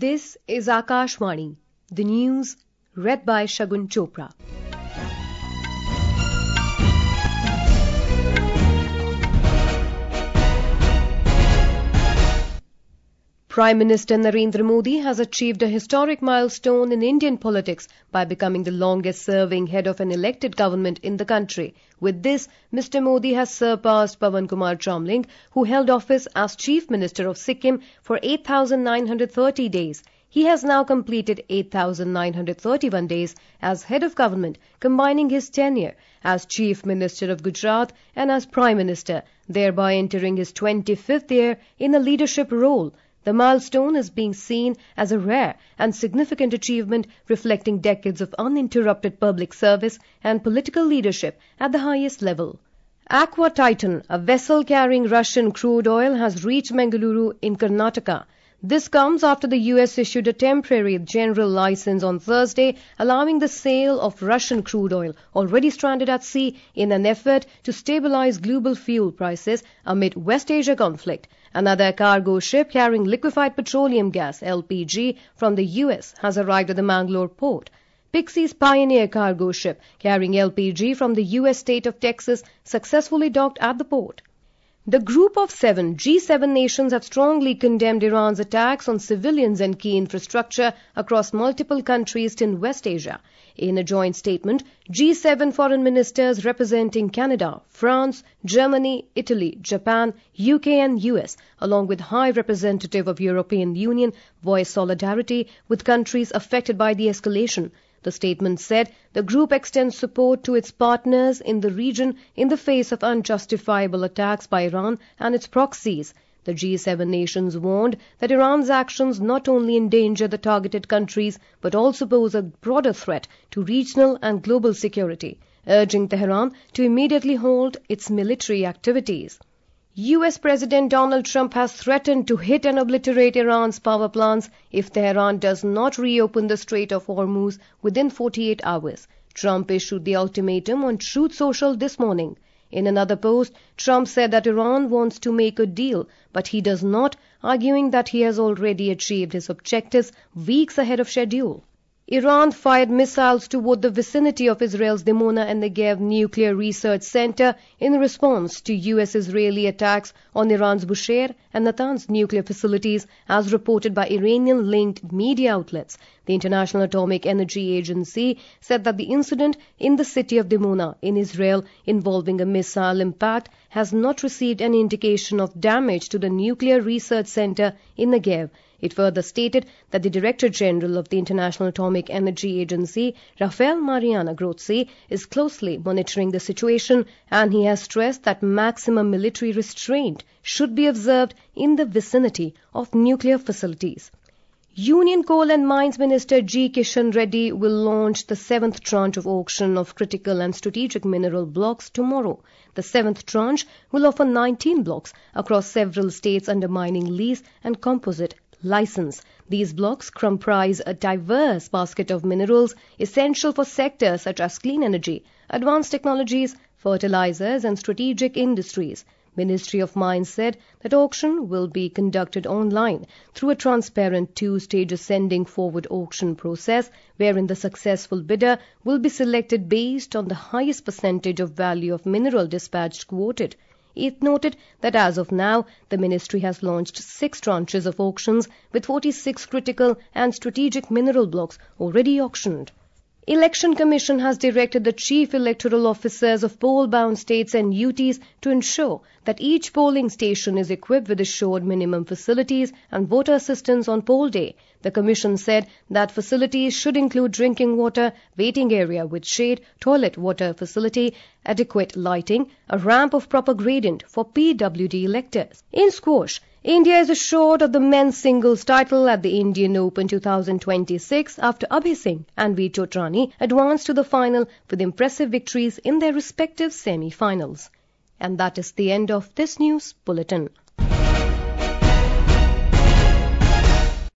This is Akashvani, the news read by Shagun Chopra. Prime Minister Narendra Modi has achieved a historic milestone in Indian politics by becoming the longest-serving head of an elected government in the country. With this, Mr. Modi has surpassed Pawan Kumar Chamling, who held office as Chief Minister of Sikkim for 8,930 days. He has now completed 8,931 days as head of government, combining his tenure as Chief Minister of Gujarat and as Prime Minister, thereby entering his 25th year in a leadership role. The milestone is being seen as a rare and significant achievement reflecting decades of uninterrupted public service and political leadership at the highest level. Aqua Titan, a vessel carrying Russian crude oil, has reached Mangaluru in Karnataka. This comes after the US issued a temporary general license on Thursday, allowing the sale of Russian crude oil already stranded at sea in an effort to stabilize global fuel prices amid West Asia conflict. Another cargo ship carrying liquefied petroleum gas (LPG) from the US has arrived at the Mangalore port. Pixie's Pioneer cargo ship carrying LPG from the US state of Texas successfully docked at the port. The group of 7 G7 nations have strongly condemned Iran's attacks on civilians and key infrastructure across multiple countries in West Asia. In a joint statement, G7 foreign ministers representing Canada, France, Germany, Italy, Japan, UK and US, along with High Representative of European Union, voiced solidarity with countries affected by the escalation. The statement said the group extends support to its partners in the region in the face of unjustifiable attacks by Iran and its proxies. The G7 nations warned that Iran's actions not only endanger the targeted countries but also pose a broader threat to regional and global security, urging Tehran to immediately halt its military activities. US President Donald Trump has threatened to hit and obliterate Iran's power plants if Tehran does not reopen the Strait of Hormuz within 48 hours. Trump issued the ultimatum on Truth Social this morning. In another post, Trump said that Iran wants to make a deal, but he does not, arguing that he has already achieved his objectives weeks ahead of schedule. Iran fired missiles toward the vicinity of Israel's Dimona and Negev Nuclear Research Center in response to US-Israeli attacks on Iran's Bushehr and Natanz nuclear facilities, as reported by Iranian-linked media outlets. The International Atomic Energy Agency said that the incident in the city of Dimona in Israel involving a missile impact has not received any indication of damage to the Nuclear Research Center in Negev. It further stated that the Director General of the International Atomic Energy Agency, Rafael Mariano Grossi, is closely monitoring the situation, and he has stressed that maximum military restraint should be observed in the vicinity of nuclear facilities. Union Coal and Mines Minister G. Kishan Reddy will launch the 7th tranche of auction of critical and strategic mineral blocks tomorrow. The 7th tranche will offer 19 blocks across several states under mining lease and composite license. These blocks comprise a diverse basket of minerals essential for sectors such as clean energy, advanced technologies, fertilizers and strategic industries. Ministry of Mines said that auction will be conducted online through a transparent 2-stage ascending forward auction process wherein the successful bidder will be selected based on the highest percentage of value of mineral dispatched quoted. It noted that as of now, the ministry has launched 6 tranches of auctions with 46 critical and strategic mineral blocks already auctioned. Election Commission has directed the chief electoral officers of poll-bound states and UTs to ensure that each polling station is equipped with assured minimum facilities and voter assistance on poll day. The Commission said that facilities should include drinking water, waiting area with shade, toilet water facility, adequate lighting, a ramp of proper gradient for PWD electors. In squash, India is assured of the men's singles title at the Indian Open 2026 after Abhay Singh and V. Chotrani advanced to the final with impressive victories in their respective semi-finals. And that is the end of this news bulletin.